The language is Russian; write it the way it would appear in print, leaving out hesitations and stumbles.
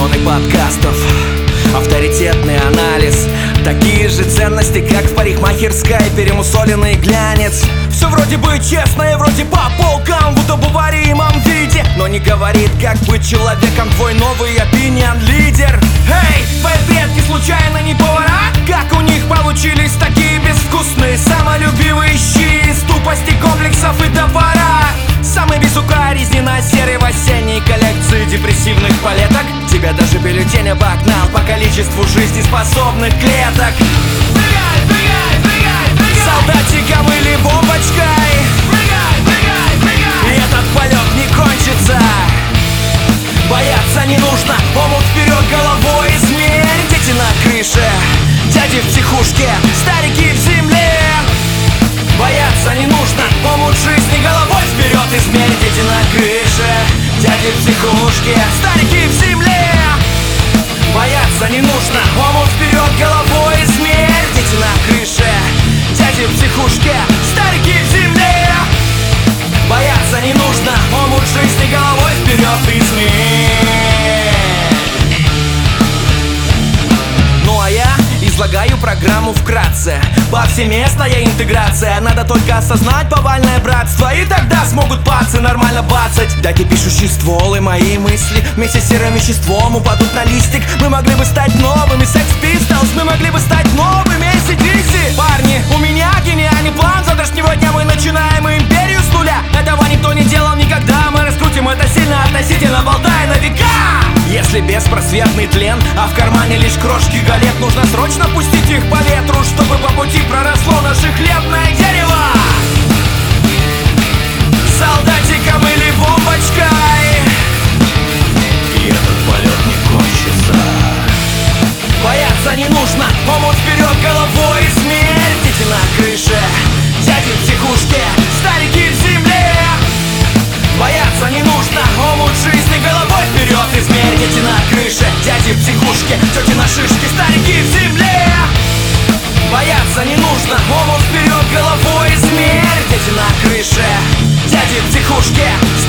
Миллионы подкастов, авторитетный анализ, такие же ценности, как в парикмахерской перемусоленный глянец. Все вроде бы честно и вроде по полкам, будто бы в авариевом виде, но не говорит, как быть человеком твой новый опинион-лидер. Эй, твои предки случайно не повара? Как у них получились такие безвкусные, самолюбивые щи из тупости, комплексов и топора? Самый безукоризненно серый в осенней коллекции депрессивных палеток. Тебя даже бюллетень обогнал по количеству жизнеспособных клеток. Прыгай, прыгай, прыгай, прыгай! Солдатиком или бомбочкой, Прыгай, прыгай, прыгай! и этот полет не кончится. Бояться не нужно, омут вперед головой, измерь. Дети на крыше, дяди в психушке, старики в земле. Бояться не нужно, омут жизни головой вперед, измерь. Дети на крыше, дяди в психушке, старики в земле. Бояться не нужно, омут вперед головой, измерь. Дети на крыше, дяди в психушке, старики в земле. Бояться не нужно, омут жизни головой вперед, измерь. Ну а я излагаю программу вкратце. Повсеместная интеграция. Надо только осознать повальное братство, и тогда смогут пацы нормально бацать. Дайте пишущий ствол, и мои мысли вместе с серым веществом упадут на листик. Мы могли бы стать новыми Sex Pistols, мы могли бы стать новыми AC/DC. Парни, у меня гениальный план. С завтрашнего дня мы начинаем империю с нуля. Этого никто не делал никогда. Мы раскрутим это сильно относительно, болтая на века. Если беспросветный тлен, а в кармане лишь крошки галет, нужно срочно пустить их по ветру, чтобы по пути проросло наше хлебное дерево. Солдатиком или бомбочкой, и этот полет не кончится. Бояться не нужно, омут вперед головой, измерь. Дети на крыше, дяди в психушке, старики в земле. Бояться не нужно, омут жизни головой вперед, измерь. Дети на крыше, дяди в психушке, тети на шишке, старики в земле. Бояться не нужно, омут вперед головой, измерь. Дети на крыше, дяди в психушке,